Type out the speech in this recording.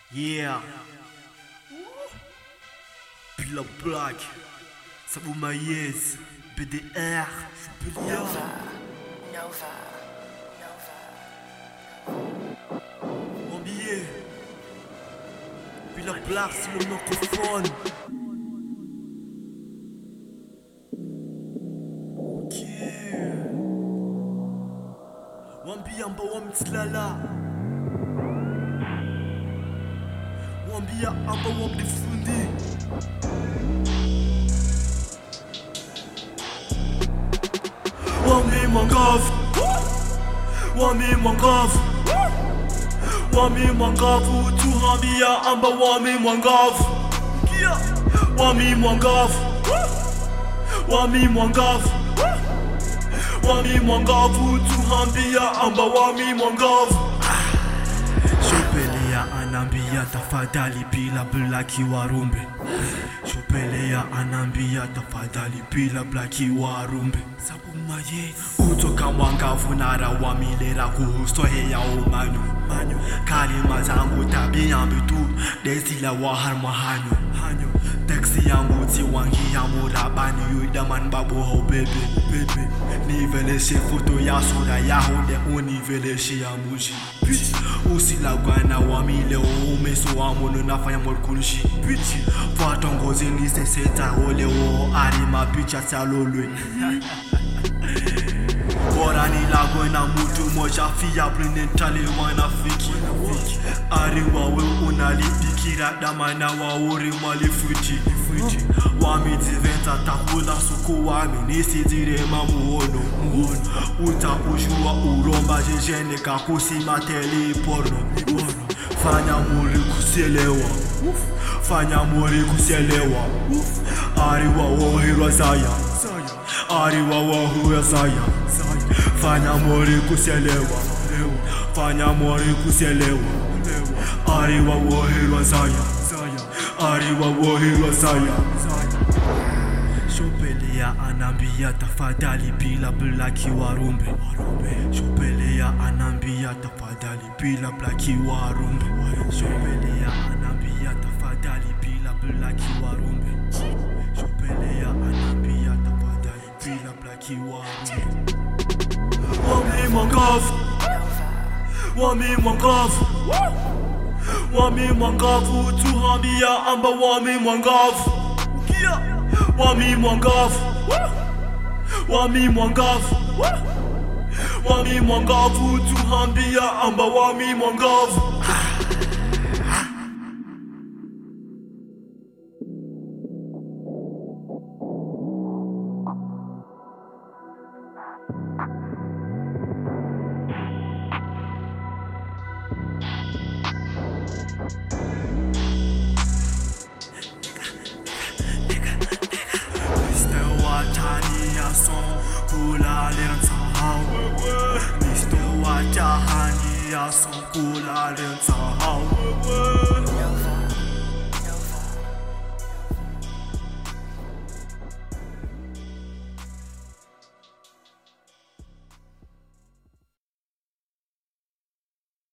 Yeah. Bila Black, Sabou Maïs, BDR, Nova. mon billet. Bila Black, c'est le microphone. Ok. Wambi amba wamtsilala. Wambia amba wamdifundi. Wami mangavu, wami mangavu, wami mangavu, tuhambia amba wami mangavu, wami mangavu, wami mangavu, wami mangavu, tuhambia amba wami mangavu. Shopelea anambia tafadhali bila Blaki warumbe. Shopelea anambia tafadhali bila Blaki warumbe. Sabou Maïs utoka mwangavu nara wamilera kuhustohe ya umanu kalima zangu tabia mbitu desila wahar mahanyo teksi yangu tiwangi ya murabani yuidaman babu hau bebe niveleshe foto ya sura ya hunde univeleshe ya muji usila gwana wamile umeso wamono nafanya morkunshi fatongozi nise seta ole o arima picha salolwe Borani lago na mutu moja fiable nentale wanafiki Ariwa we unalipikira damana wa uri malifuti Wamiti venta takula suku wami nisi dire mamuono Uta ujua uromba jejene kakusima teli porno Fanya muri kuselewa Fanya muri kuselewa Ariwa wohirwa zaya Ariwa wohirwa zaya Fanya muri kuselewa Fanya muri kuselewa Ariwa wohirwa zaya Ariwa wohirwa zaya Shopelea anambia tafadhali bila Blaki warumbe Shopelea anambia tafadhali bila Blaki warumbe Shopelea anambia tafadhali bila Blaki warumbe Shopelea anambia tafadhali bila Blaki warumbe Wami mangavu Wami mangavu Wami mangavu tuhambia amba wami mangavu Wami mangavu Wami mangavu Wami mangavu tuhambia amba wami mangavu Kula lenza Mr. Watahani ya son kula lenza